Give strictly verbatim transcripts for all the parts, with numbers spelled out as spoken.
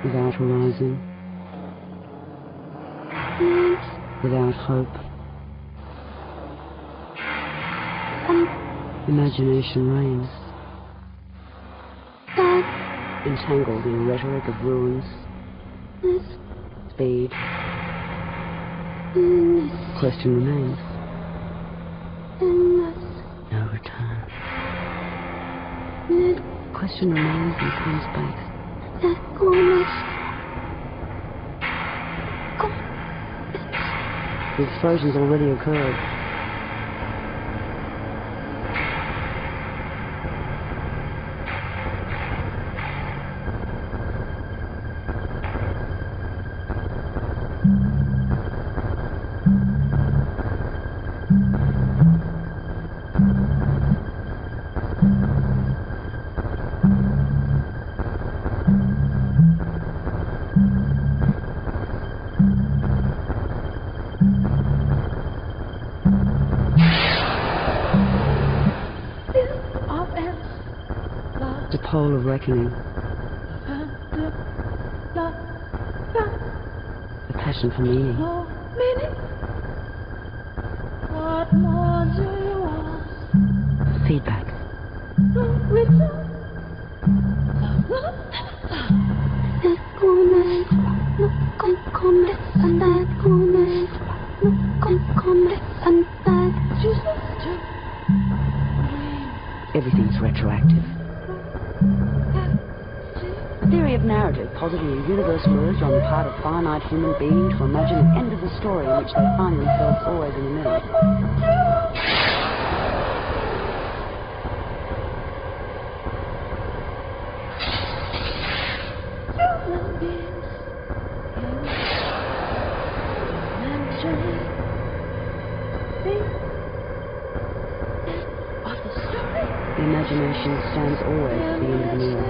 without horizon, without hope. Imagination reigns, entangled in a rhetoric of ruins, speed. Question remains. No return. Question remains in time space. The explosion's already occurred. The pole of reckoning. The passion for meaning. What more do you want? Feedback. Everything's retroactive. The theory of narrative positing a universal urge on the part of finite human beings to imagine an end of the story in which they find themselves always in the middle. The imagination stands always at the end of the mirror.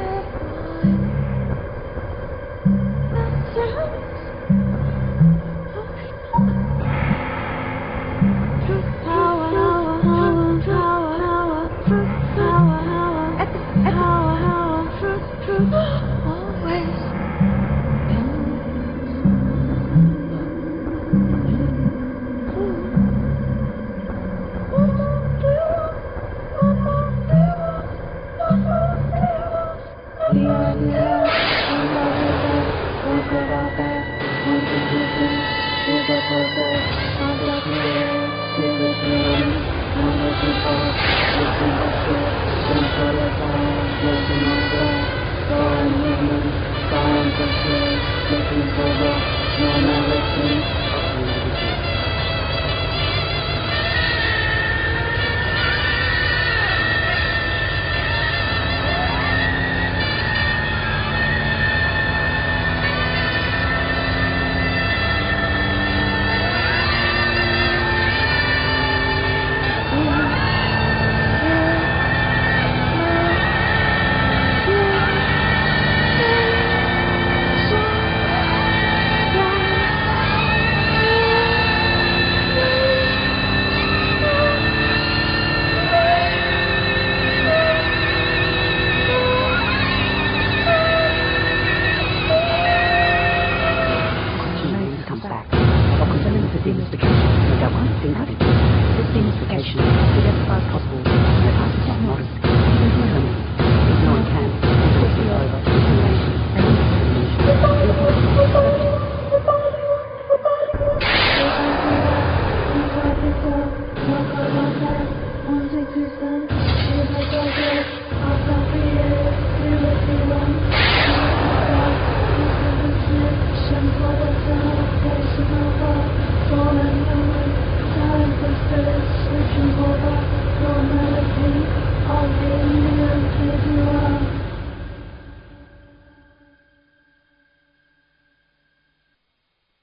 One, two, three, four, five, six, seven, eight, nine, ten.